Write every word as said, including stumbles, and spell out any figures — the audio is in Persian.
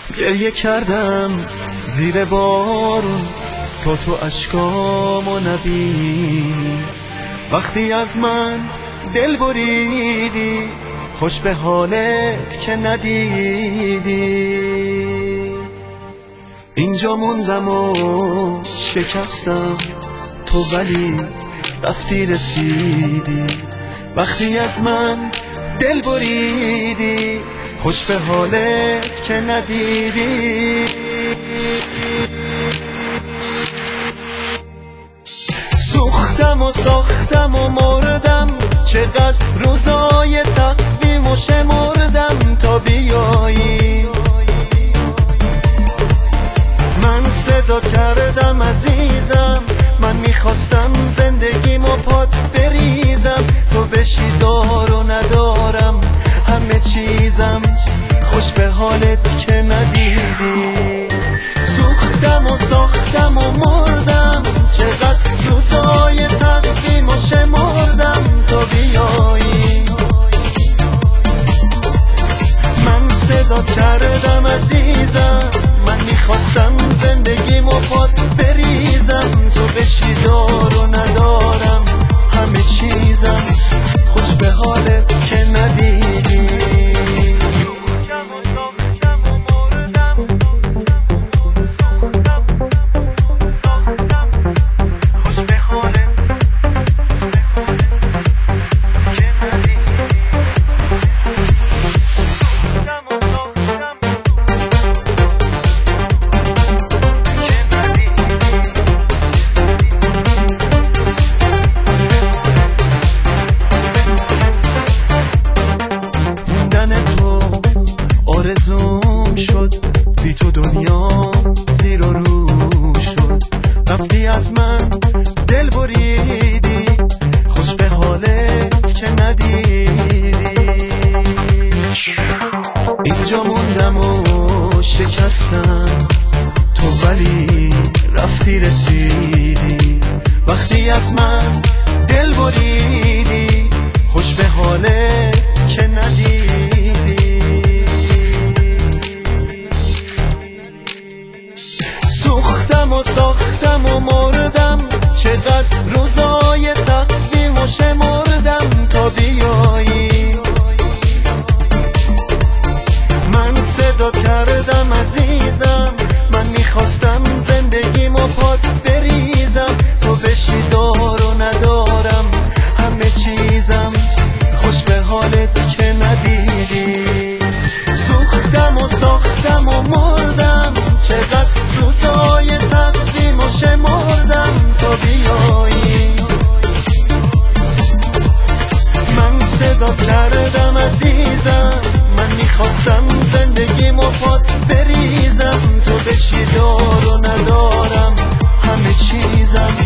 گریه کردم زیر بارون تا تو اشکامو نبینی، وقتی از من دل بریدی خوش به حالت که ندیدی. اینجا موندم و شکستم تو ولی رفتی رسیدی، وقتی از من دل بریدی خوش به حالت که ندیدی. سوختم و ساختم و مردم، چقدر روزای تقویم و شمردم تا بیایی. من صدا کردم عزیزم، من میخواستم زندگیمو پات بریزم، تو بشی دار و ندارم همه چیزم خوش به حالت که ندیدی. سوختم و ساختم و مردم، چقدر روزای تقویم و شمردم تا بیایی. من صدا کردم عزیزم، من میخواستم زندگیمو پات بریزم، تو بشی دار و ندارم همه چیزم خوش به حالت که ندیدی. آرزوم شد بی تو دنیا زیر و رو شد، رفتی از من دل بریدی خوش به حالت که ندیدی. اینجا موندم و شکستم تو ولی رفتی رسیدی، وقتی از من دل بریدی خوش به حالت که ندیدی. سوختم و ساختم و مردم، چقدر روزای تقویم و شمردم تا بیایی. من صدا کردم عزیزم، من میخواستم زندگیمو پات بریزم، تو بشی دار و ندارم همه چیزم خوش به حالت که ندیدی. سوختم و ساختم و مردم، چقدر روزای تقویم و شمردم تا بیایی. من صدا کردم عزیزم، من میخواستم زندگیمو پات بریزم، تو بشی دار و ندارم همه چیزم